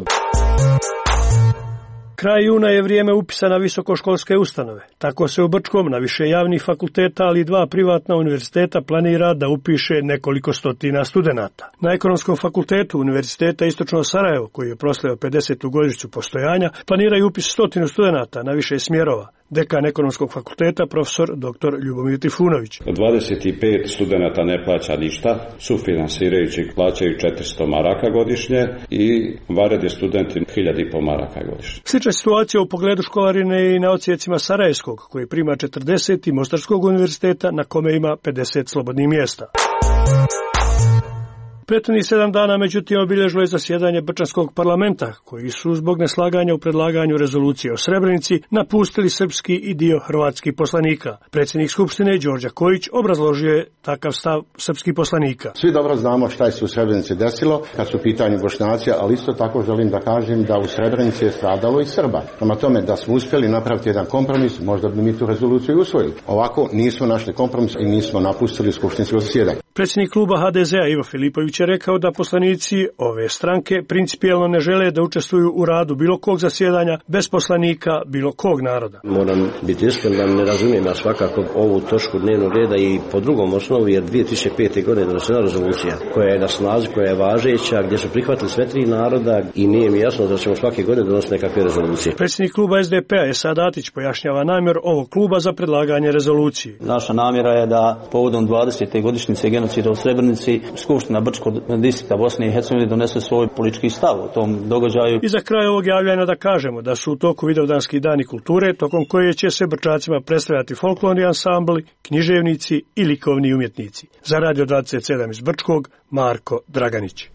Kraj juna je vrijeme upisa na visokoškolske ustanove. Tako se u Brčkom na više javnih fakulteta, ali i 2 privatna univerziteta planira da upiše nekoliko stotina studenata. Na Ekonomskom fakultetu Univerziteta Istočno Sarajevo, koji je proslavio 50. godišnjicu postojanja, planiraju upis 100 studenata na više smjerova. Dekan Ekonomskog fakulteta, profesor dr. Ljubomir Trifunović. 25 studenata ne plaća ništa, sufinansirajući plaćaju 400 maraka godišnje i vanredni studenti 1.500 maraka godišnje. Slična situacija u pogledu školarine i na odsjecima Sarajevskog, koji prima 40, i Mostarskog univerziteta, na kome ima 50 slobodnih mjesta. Prethodnih 7 dana, međutim, obilježilo je zasjedanje Brčanskog parlamenta, koji su zbog neslaganja u predlaganju rezolucije o Srebrenici napustili srpski i dio hrvatskih poslanika. Predsjednik Skupštine Đorđe Kojić obrazložio je takav stav srpskih poslanika. Svi dobro znamo šta je se u Srebrenici desilo kad su u pitanju Bošnjaci, ali isto tako želim da kažem da u Srebrenici je stradalo i Srba. Prema tome, da smo uspjeli napraviti jedan kompromis, možda bi mi tu rezoluciju usvojili. Ovako nismo našli kompromis i nismo napustili skupštinsko zasjedanje. Predsjednik kluba HDZ-a Ivo Filipović je rekao da poslanici ove stranke principijelno ne žele da učestvuju u radu bilo kog zasjedanja bez poslanika bilo kog naroda. Moram biti iskren da ne razumijem ja svakako ovu točku dnevnog reda i po drugom osnovu, jer 2005. godine donesena rezolucija koja je na snazi, koja je važeća, gdje su prihvatili sve 3 naroda i nije mi jasno da ćemo svake godine donositi nekakve rezolucije. Predsjednik kluba SDP-a Esad Atić pojašnjava namjer ovog kluba za predlaganje rezolucije. Naša namjera je da povodom 20. godišnjice genocida u Srebrenici Skupština Brčkog distrikta Bosne i Hercegovine donese svoj politički stav o tom događaju. I za kraj ovog javljanja da kažemo da su u toku Vidovdanski dani kulture, tokom koje će se Brčacima predstavljati folklorni ansambli, književnici i likovni umjetnici. Za Radio 27 iz Brčkog, Marko Draganić.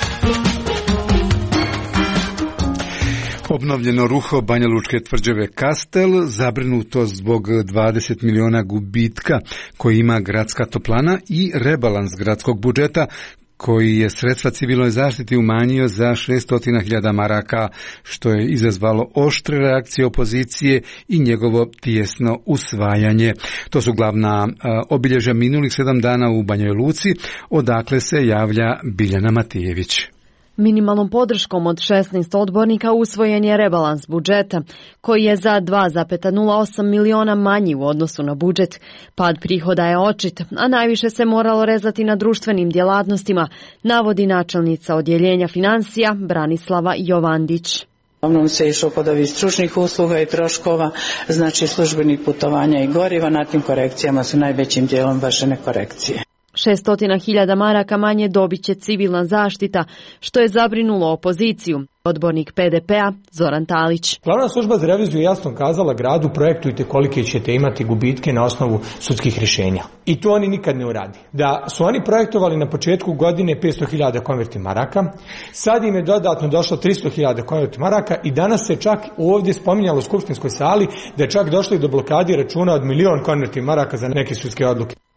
Obnovljeno ruho Banja Lučke tvrđave Kastel, zabrinutost zbog 20 miliona gubitka koji ima gradska toplana i rebalans gradskog budžeta koji je sredstva civilnoj zaštiti umanjio za 600.000 maraka, što je izazvalo oštre reakcije opozicije i njegovo tijesno usvajanje. To su glavna obilježja minulih 7 dana u Banjoj Luci, odakle se javlja Biljana Matijević. Minimalnom podrškom od 16 odbornika usvojen je rebalans budžeta, koji je za 2,08 miliona manji u odnosu na budžet. Pad prihoda je očit, a najviše se moralo rezati na društvenim djelatnostima, navodi načelnica odjeljenja financija Branislava Jovandić. Uglavnom se išlo kod ovih stručnih usluga i troškova, znači službenih putovanja i goriva, na tim korekcijama su najvećim dijelom vršene korekcije. 600.000 maraka manje dobit će civilna zaštita, što je zabrinulo opoziciju. Odbornik PDP-a Zoran Talić. Glavna služba za reviziju jasno kazala gradu projektujte kolike ćete imati gubitke na osnovu sudskih rješenja. I to oni nikad ne uradi. Da su oni projektovali na početku godine 500.000 konverti maraka, sad im je dodatno došlo 300.000 konverti maraka i danas se čak ovdje spominjalo u skupštinskoj sali da je čak došlo i do blokadi računa od 1.000.000 konverti maraka za neke sudske odluke.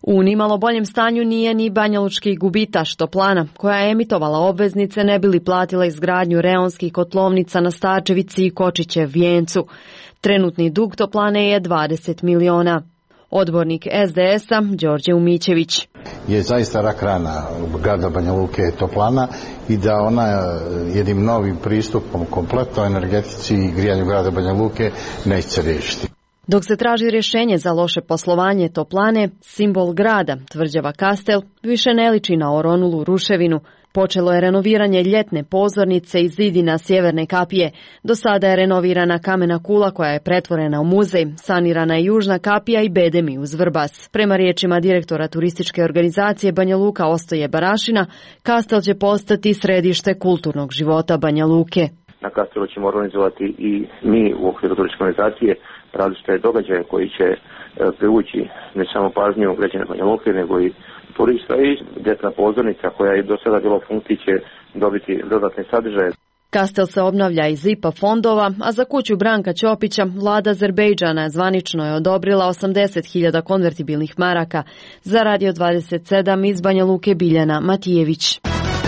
U nimalo boljem stanju nije ni banjalučki gubitaš Toplana, koja je emitovala obveznice ne bili platila izgradnju reonskih kotlovnica na Starčevici i Kočiće Vijencu. Trenutni dug Toplane je 20 miliona. Odbornik SDS-a Đorđe Umićević je zaista rak rana grada Banja Luke Toplana i da ona jednim novim pristupom kompletno energetici i grijanju grada Banja Luke neće se riješiti. Dok se traži rješenje za loše poslovanje Toplane, simbol grada, tvrđava Kastel, više ne liči na oronulu ruševinu. Počelo je renoviranje ljetne pozornice i zidina Sjeverne kapije. Do sada je renovirana kamena kula koja je pretvorena u muzej, sanirana je južna kapija i bedemi uz Vrbas. Prema riječima direktora turističke organizacije Banja Luka Ostoje Barašina, Kastel će postati središte kulturnog života Banja Luke. Na Kastelu ćemo organizovati i mi u okviru turističke organizacije različite događaje koji će privući ne samo pažnju građana Banja Luke, nego i turista, i ljetna pozornica koja je do sada bila u funkciji će dobiti dodatne sadržaje. Kastel se obnavlja iz IPA fondova, a za kuću Branka Ćopića vlada Azerbejdžana zvanično je odobrila 80.000 konvertibilnih maraka. Za Radio 27 iz Banja Luke Biljana Matijević.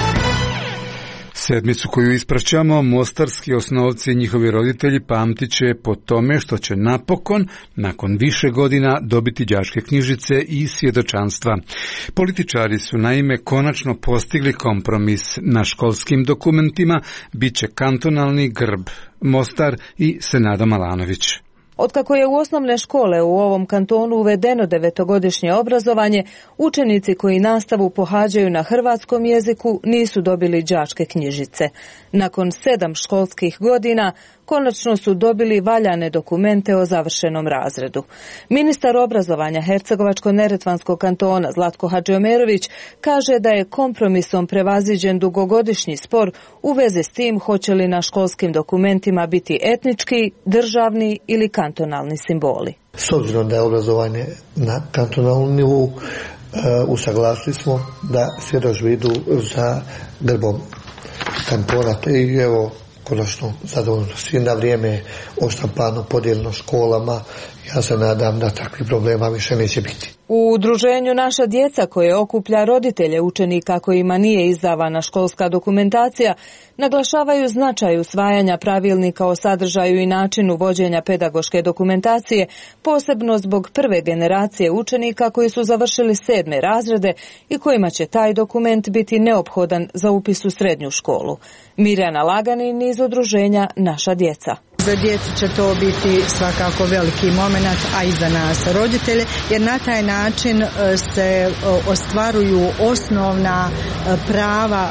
Sedmicu koju ispraćamo, mostarski osnovci i njihovi roditelji pamtit će po tome što će napokon, nakon više godina, dobiti đačke knjižice i svjedočanstva. Političari su naime konačno postigli kompromis. Na školskim dokumentima bit će kantonalni grb, Mostar i Senada Malanović. Otkako je u osnovne škole u ovom kantonu uvedeno 9-godišnje obrazovanje, učenici koji nastavu pohađaju na hrvatskom jeziku nisu dobili đačke knjižice. Nakon 7 školskih godina konačno su dobili valjane dokumente o završenom razredu. Ministar obrazovanja Hercegovačko-neretvanskog kantona Zlatko Hadžiomerović kaže da je kompromisom prevaziđen dugogodišnji spor u vezi s tim hoće li na školskim dokumentima biti etnički, državni ili kantonalni simboli. S obzirom da je obrazovanje na kantonalnom nivou, usaglasili smo da svjedodžbe idu za grbom kantona. I evo, konačno zadovoljno svi, na vrijeme odštampano, podijeljeno školama. Ja se nadam da takvih problema više neće biti. U udruženju Naša djeca, koje okuplja roditelje učenika kojima nije izdavana školska dokumentacija, naglašavaju značaj usvajanja pravilnika o sadržaju i načinu vođenja pedagoške dokumentacije, posebno zbog prve generacije učenika koji su završili 7. razrede i kojima će taj dokument biti neophodan za upis u srednju školu. Mirjana Laganin iz udruženja Naša djeca. Za djecu će to biti svakako veliki moment, a i za nas roditelje, jer na taj način se ostvaruju osnovna prava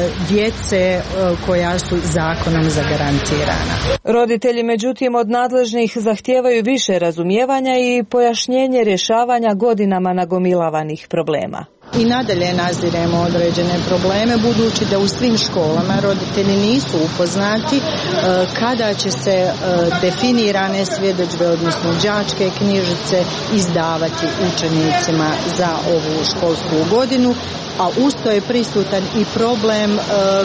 djece koja su zakonom zagarantirana. Roditelji međutim od nadležnih zahtijevaju više razumijevanja i pojašnjenje rješavanja godinama nagomilavanih problema. I nadalje naziremo određene probleme, budući da u svim školama roditelji nisu upoznati kada će se definirane svjedodžbe, odnosno đačke knjižice, izdavati učenicima za ovu školsku godinu, a usto je prisutan i problem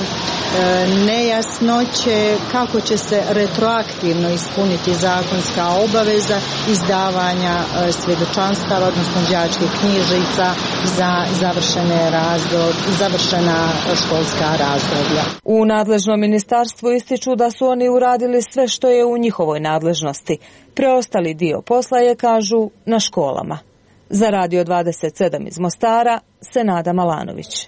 nejasnoće kako će se retroaktivno ispuniti zakonska obaveza izdavanja svjedočanstava, odnosno đačkih knjižica za završena školska razdoblja. U nadležnom ministarstvu ističu da su oni uradili sve što je u njihovoj nadležnosti. Preostali dio posla je, kažu, na školama. Za Radio 27 iz Mostara, Senada Malanović.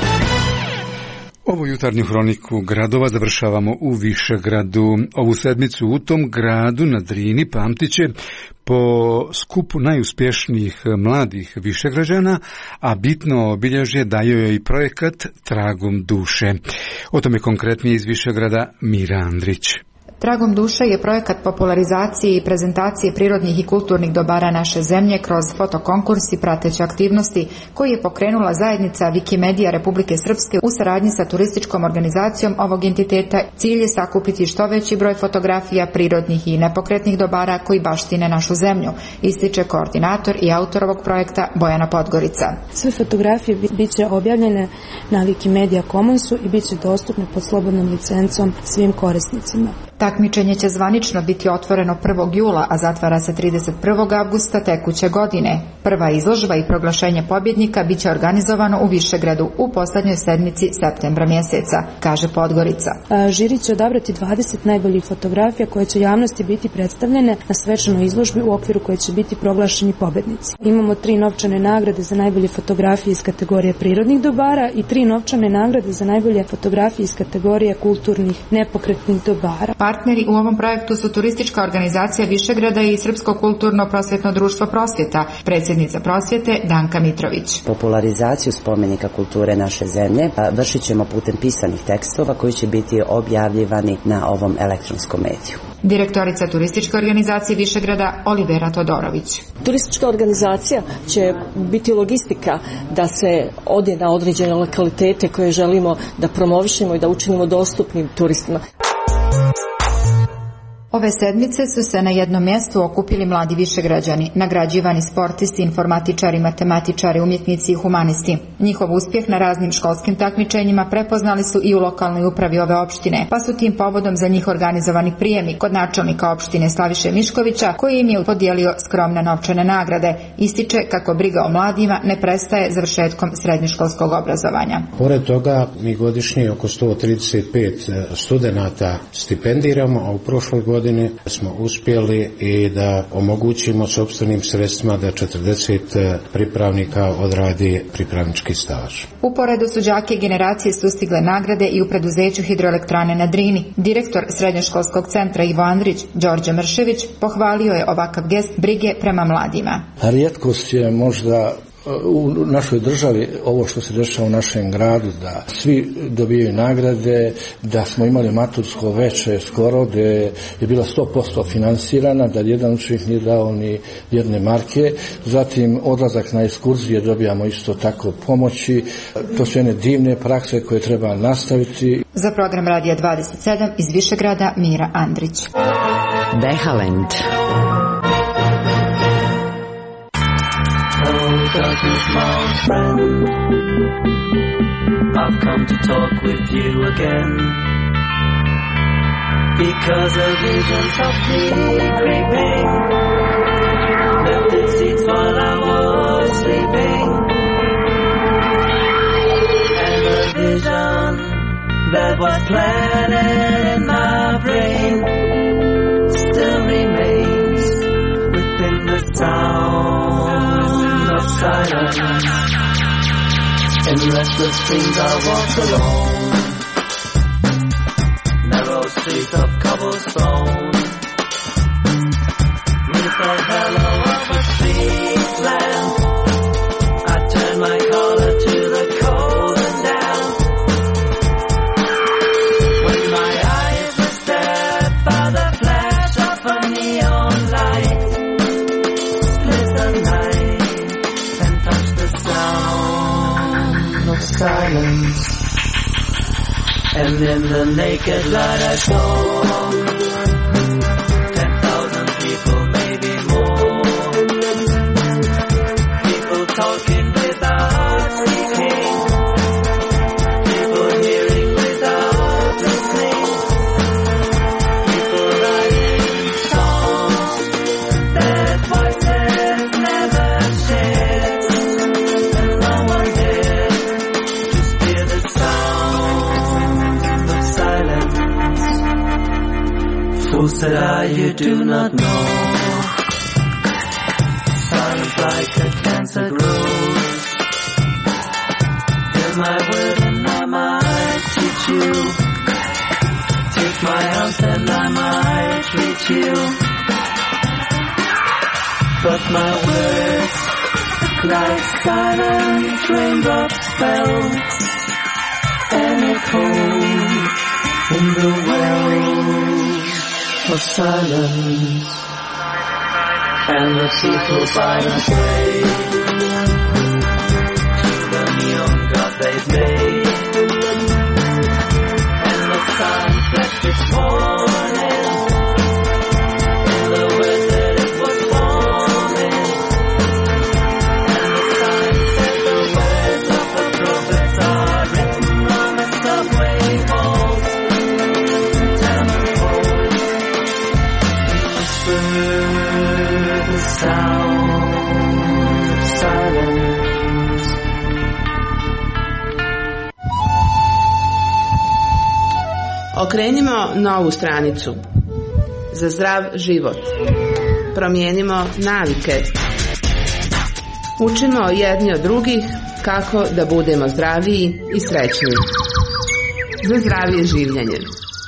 Ovu jutarnju hroniku gradova završavamo u Višegradu. Ovu sedmicu u tom gradu na Drini pamtit će po skupu najuspješnijih mladih Višegrađana, a bitno obilježje daje joj i projekat Tragom duše. O tome konkretnije iz Višegrada Mira Andrić. Tragom duše je projekat popularizacije i prezentacije prirodnih i kulturnih dobara naše zemlje kroz fotokonkurs i prateće aktivnosti koji je pokrenula zajednica Wikimedia Republike Srpske u saradnji sa turističkom organizacijom ovog entiteta. Cilj je sakupiti što veći broj fotografija prirodnih i nepokretnih dobara koji baštine našu zemlju, ističe koordinator i autor ovog projekta Bojana Podgorica. Sve fotografije bit će objavljene na Wikimedia Commonsu i bit će dostupne pod slobodnom licencom svim korisnicima. Takmičenje će zvanično biti otvoreno 1. jula, a zatvara se 31. avgusta tekuće godine. Prva izložba i proglašenje pobjednika biće organizovano u Višegradu u poslednjoj sedmici septembra mjeseca, kaže Podgorica. Žiri će odabrati 20 najboljih fotografija koje će javnosti biti predstavljene na svečanoj izložbi u okviru koje će biti proglašeni pobjednici. Imamo 3 novčane nagrade za najbolje fotografije iz kategorije prirodnih dobara i 3 novčane nagrade za najbolje fotografije iz kategorije kulturnih nepokretnih dobara. Partneri u ovom projektu su Turistička organizacija Višegrada i Srpsko kulturno-prosvjetno društvo Prosvjeta, predsjednica Prosvjete Danka Mitrović. Popularizaciju spomenika kulture naše zemlje vršit ćemo putem pisanih tekstova koji će biti objavljivani na ovom elektronskom mediju. Direktorica Turističke organizacije Višegrada Olivera Todorović. Turistička organizacija će biti logistika da se ode na određene lokalitete koje želimo da promovišemo i da učinimo dostupnim turistima. Ove sedmice su se na jednom mjestu okupili mladi Višegrađani, nagrađivani sportisti, informatičari, matematičari, umjetnici i humanisti. Njihov uspjeh na raznim školskim takmičenjima prepoznali su i u lokalnoj upravi ove opštine, pa su tim povodom za njih organizovani prijemi kod načelnika opštine Slaviše Miškovića, koji im je podijelio skromne novčane nagrade. Ističe kako briga o mladima ne prestaje završetkom srednjoškolskog obrazovanja. Pored toga mi godišnje oko 135 studenata stipendiramo, a u prošloj godini smo uspjeli i da omogućimo sopstvenim sredstvima da 40 pripravnika odradi pripravnički staž. Uporedo su đake generacije sustigle nagrade i u preduzeću Hidroelektrane na Drini. Direktor Srednjoškolskog centra Ivo Andrić, Đorđe Mršević, pohvalio je ovakav gest brige prema mladima. Rijetkost je možda u našoj državi ovo što se dešava u našem gradu, da svi dobijaju nagrade, da smo imali matursko veče skoro, gdje je bila 100% finansirana, da jedan učenik nije dao ni jedne marke, zatim odlazak na ekskurzije dobijamo isto tako pomoći. To su jedne divne prakse koje treba nastaviti. Za program Radija 27 iz Višegrada Mira Andrić. Behalend. Darkness, my friend, I've come to talk with you again, because a vision softly creeping left its seats while I was sleeping, and the vision that was planted in my brain still remains within the sound of silence. In restless dreams I walk alone, narrow streets of cobblestone, neath the halo of a street lamp. I turn my collar to the cold and damp. When my eyes are stabbed by the flash of a neon light, split the night and touch the sound of silence. And in the naked light I saw 10,000 people, maybe more. People talking without speaking, people hearing without listening, people writing songs that voices never shared, and no one dared to steer the sound of silence. Fool, said I, you do not know. Silence like a cancer grows. Hear my word and I might teach you. Take my hands and I might reach you. But my words, like silent raindrops, fell and echoed in the wells of silence. And the people by the way to the neon god they've made, and the sun fled its morning in the words that it was forming, and the sign said the words of the prophets are written on the subway walls, tenement halls, Okrenimo novu stranicu. Za zdrav život. Promijenimo navike. Učimo jedni od drugih kako da budemo zdraviji i srećniji. Za zdravije življenje.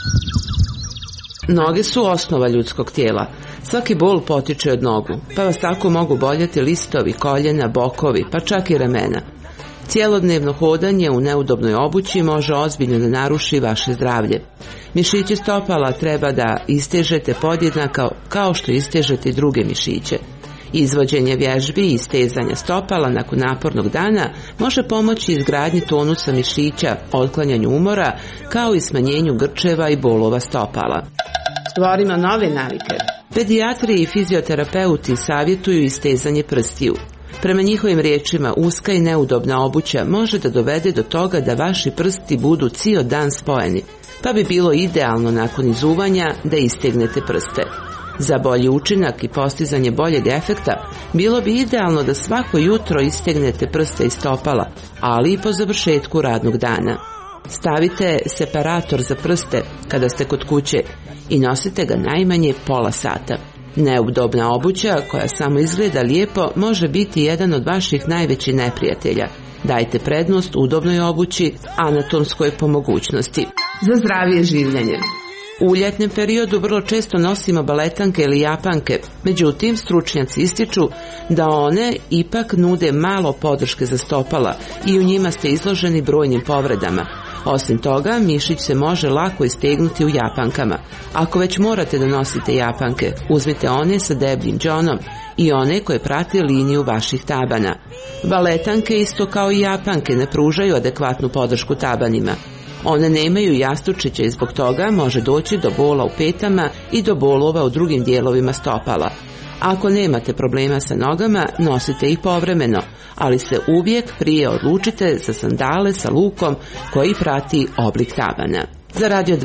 Noge su osnova ljudskog tijela. Svaki bol potiče od nogu, pa vas tako mogu boljeti listovi, koljena, bokovi, pa čak i ramena. Cijelodnevno hodanje u neudobnoj obući može ozbiljno da naruši vaše zdravlje. Mišiće stopala treba da istežete podjednako kao što istežete i druge mišiće. Izvođenje vježbi i istezanja stopala nakon napornog dana može pomoći izgradnji tonusa mišića, otklanjanju umora, kao i smanjenju grčeva i bolova stopala. Stvorimo nove navike. Pedijatri i fizioterapeuti savjetuju istezanje prstiju. Prema njihovim riječima, uska i neudobna obuća može da dovede do toga da vaši prsti budu cijel dan spojeni, pa bi bilo idealno nakon izuvanja da istegnete prste. Za bolji učinak i postizanje boljeg efekta, bilo bi idealno da svako jutro istegnete prste iz stopala, ali i po završetku radnog dana. Stavite separator za prste kada ste kod kuće i nosite ga najmanje pola sata. Neudobna obuća koja samo izgleda lijepo može biti jedan od vaših najvećih neprijatelja. Dajte prednost udobnoj obući, anatomskoj po mogućnosti. Za zdravije življenje. U ljetnem periodu vrlo često nosimo baletanke ili japanke, međutim stručnjaci ističu da one ipak nude malo podrške za stopala i u njima ste izloženi brojnim povredama. Osim toga, mišić se može lako istegnuti u japankama. Ako već morate da nosite japanke, uzmite one sa debljim džonom i one koje prate liniju vaših tabana. Baletanke isto kao i japanke ne pružaju adekvatnu podršku tabanima. One nemaju jastučiće i zbog toga može doći do bola u petama i do bolova u drugim dijelovima stopala. Ako nemate problema sa nogama, nosite ih povremeno, ali se uvijek prije odlučite za sandale sa lukom koji prati oblik tabana. Za Radio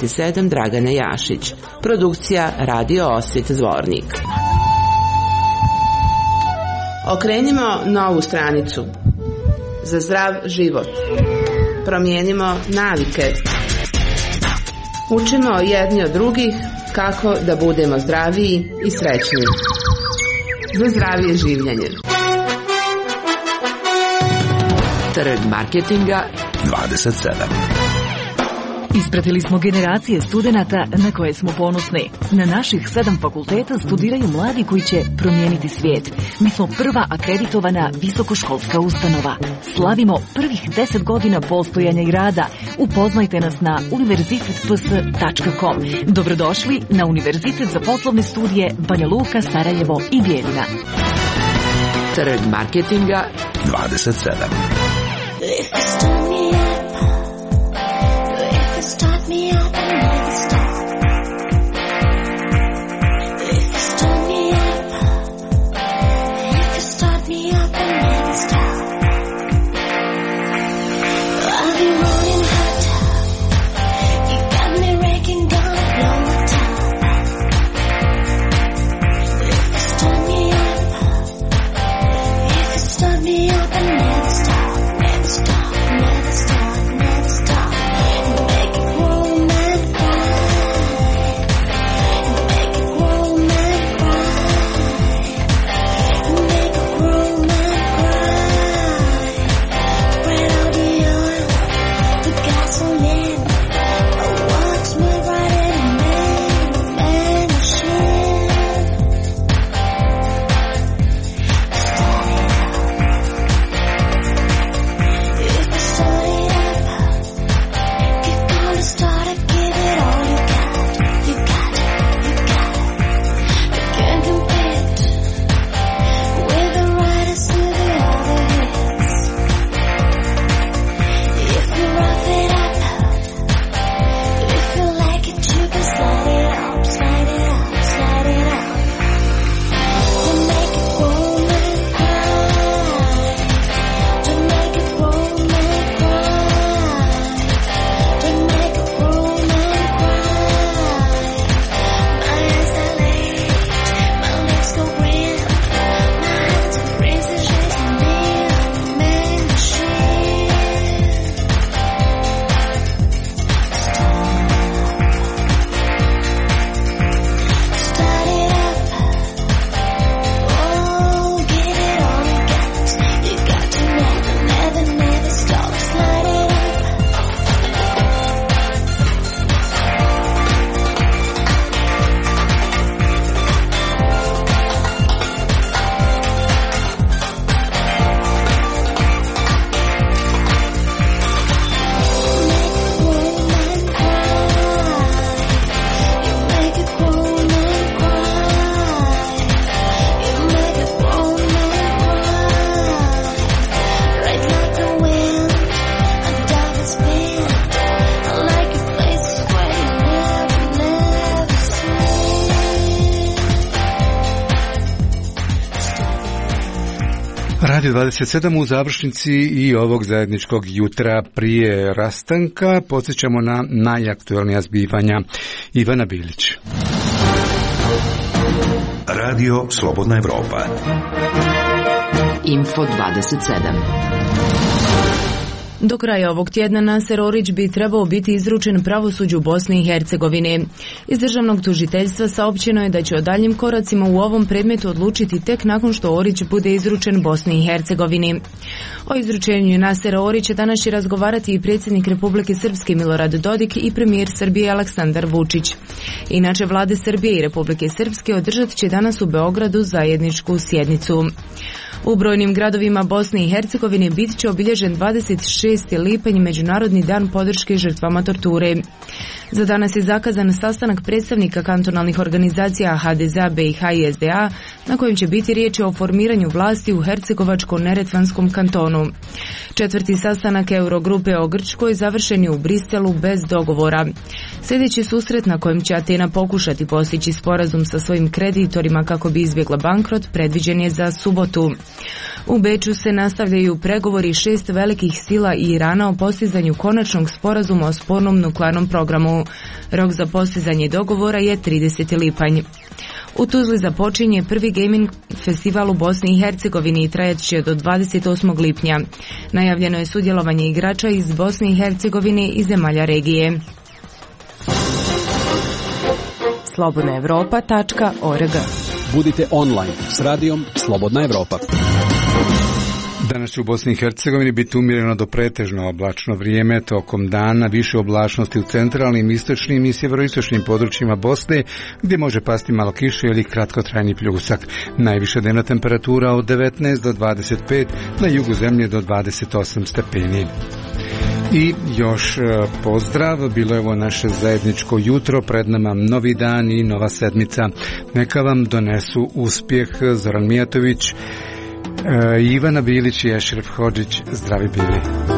27 Dragana Jašić. Produkcija Radio Osvit Zvornik. Okrenimo novu stranicu. Za zdrav život. Promijenimo navike. Učimo jedni od drugih kako da budemo zdraviji i srećniji. Za zdravije življenje. Trg marketinga 27. Ispratili smo generacije studenata na koje smo ponosni. Na naših 7 fakulteta studiraju mladi koji će promijeniti svijet. Mi smo prva akreditovana visokoškolska ustanova. Slavimo prvih 10 godina postojanja i rada. Upoznajte nas na univerzitetps.com. Dobrodošli na Univerzitet za poslovne studije Banja Luka, Sarajevo i Bijeljina. Trg marketinga 27. Stop me up and never stop, never stop, never Radio 27 u završnici i ovog zajedničkog jutra prije rastanka podsjećamo na najaktualnija zbivanja. Ivana Bilić. Radio Slobodna Evropa. Info 27. Do kraja ovog tjedna Naser Orić bi trebao biti izručen pravosuđu Bosne i Hercegovine. Iz državnog tužiteljstva saopćeno je da će o daljim koracima u ovom predmetu odlučiti tek nakon što Orić bude izručen Bosni i Hercegovini. O izručenju Nasera Orića danas će razgovarati i predsjednik Republike Srpske Milorad Dodik i premijer Srbije Aleksandar Vučić. Inače, vlade Srbije i Republike Srpske održat će danas u Beogradu zajedničku sjednicu. U brojnim gradovima Bosne i Hercegovine bit će obilježen 26. lipanj, Međunarodni dan podrške žrtvama torture. Za danas je zakazan sastanak predstavnika kantonalnih organizacija HDZ-a, BiH i SDA, na kojem će biti riječi o formiranju vlasti u Hercegovačko-Neretvanskom kantonu. Četvrti sastanak Eurogrupe o Grčkoj završen je u Briselu bez dogovora. Sljedeći susret na kojem će Atena pokušati postići sporazum sa svojim kreditorima kako bi izbjegla bankrot predviđen je za subotu. U Beču se nastavljaju pregovori 6 velikih sila i Irana o postizanju konačnog sporazuma o spornom nuklearnom programu. Rok za postizanje dogovora je 30. lipanj. U Tuzli započinje prvi gaming festival u Bosni i Hercegovini i trajat će do 28. lipnja. Najavljeno je sudjelovanje igrača iz Bosne i Hercegovine i zemalja regije. slobodnaevropa.org. Budite online s radijom Slobodna Evropa. Danas će u Bosni i Hercegovini biti umjereno do pretežno oblačno vrijeme, tokom dana više oblačnosti u centralnim, istočnim i sjeveroistočnim područjima Bosne, gdje može pasti malo kiše ili kratkotrajni pljusak. Najviša dnevna temperatura od 19 do 25, na jugu zemlje do 28 stepeni. I još pozdrav, bilo je ovo naše zajedničko jutro, pred nama novi dan i nova sedmica. Neka vam donesu uspjeh. Zoran Mijatović, Ivana Bilić i Ešref Hodžić, zdravi bili.